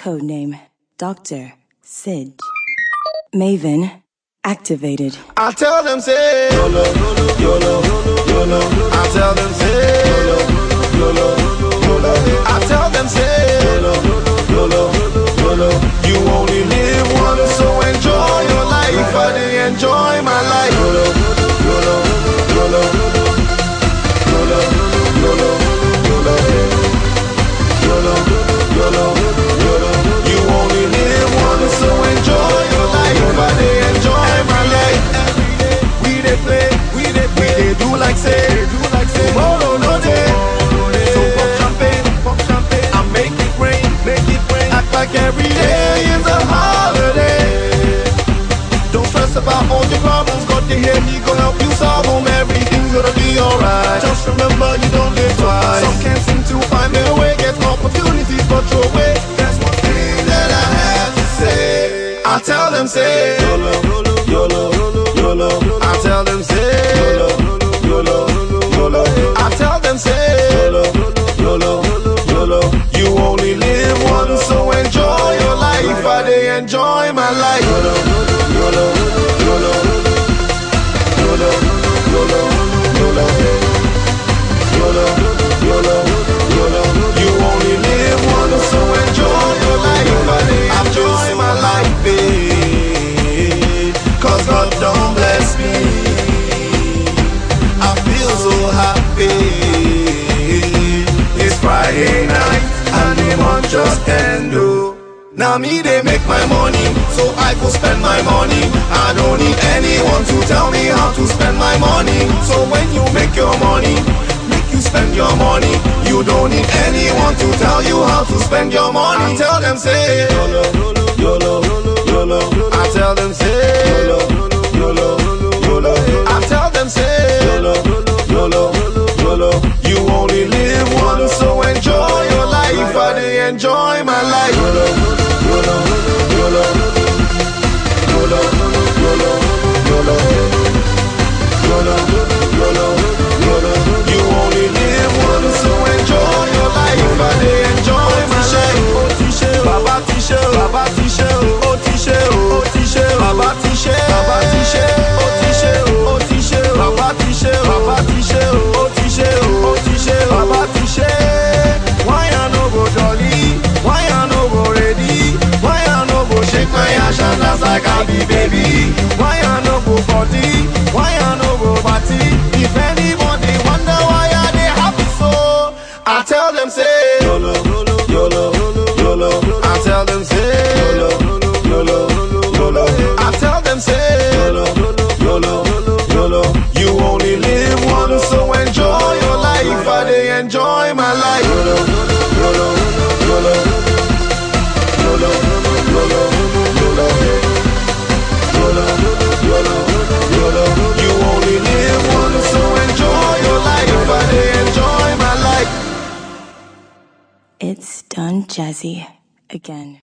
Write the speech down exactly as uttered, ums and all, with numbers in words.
Codename Doctor Sid. Maven activated. I tell them say YOLO, YOLO, YOLO. I tell them say YOLO, YOLO, YOLO. I tell them say YOLO, YOLO, YOLO. You only live once, so enjoy your life. I dey enjoy my life. YOLO, YOLO, YOLO, YOLO, YOLO, YOLO, YOLO, YOLO, YOLO. You only live once, so enjoy your life. I dey enjoy my life. We dey play, we dey we dey do like say, do like say. Tomorrow no day, so pop champagne, pop champagne, and make it rain, make it rain. Act like every day is a holiday. Don't stress about all your problems. God dey hear me, go help you solve them. Everything's gonna be alright. Just remember you don't live twice. Some can't seem to find their way, get opportunities but your way. That's one thing that I have to say. I tell them say YOLO, YOLO, YOLO. I tell them say YOLO, YOLO, YOLO. I tell them say YOLO, YOLO, YOLO. You only live once, so enjoy your life. I dey enjoy my life. YOLO, YOLO, YOLO, YOLO, YOLO, YOLO, YOLO, YOLO, YOLO. You only live once, so enjoy your life. I dey enjoy my life, babe. Cause God don't bless me. I feel so happy. It's Friday night and the month just end. Oh, now me they make my money, so I go spend my money. I don't need anyone to tell me how to spend my money. So when you make your money, make you spend your money. You don't need anyone to tell you how to spend your money. I tell them say YOLO, YOLO, YOLO. I tell them say YOLO, YOLO, YOLO. I tell them say YOLO, YOLO, YOLO. You only live once, so enjoy your life. I dey enjoy my life. YOLO, YOLO, YOLO, YOLO, YOLO, YOLO, YOLO, YOLO, YOLO. You only live once, so enjoy your life. I dey enjoy my life. Oh Tisha, Baba Tisha, Baba Tisha, oh Tisha, oh Tisha, Baba Tisha, Baba Tisha, oh Tisha, oh Tisha, Baba Tisha, Baba Tisha, oh Tisha, oh Tisha, Baba Tisha. Why I no go jolly? Why I no go ready? Why I no go shake my ass and dance like I be baby? Why I no go party? Why I no go party? If anybody wonder why I dey happy so, I tell them say YOLO, YOLO, YOLO. I tell them say YOLO, YOLO, YOLO. I tell them say YOLO, YOLO, YOLO. You only live once, so enjoy your life. I dey enjoy my life. YOLO, YOLO, YOLO, YOLO, YOLO, YOLO, YOLO, YOLO, YOLO. You only live once, so enjoy your life. I dey enjoy my life. It's done jazzy again.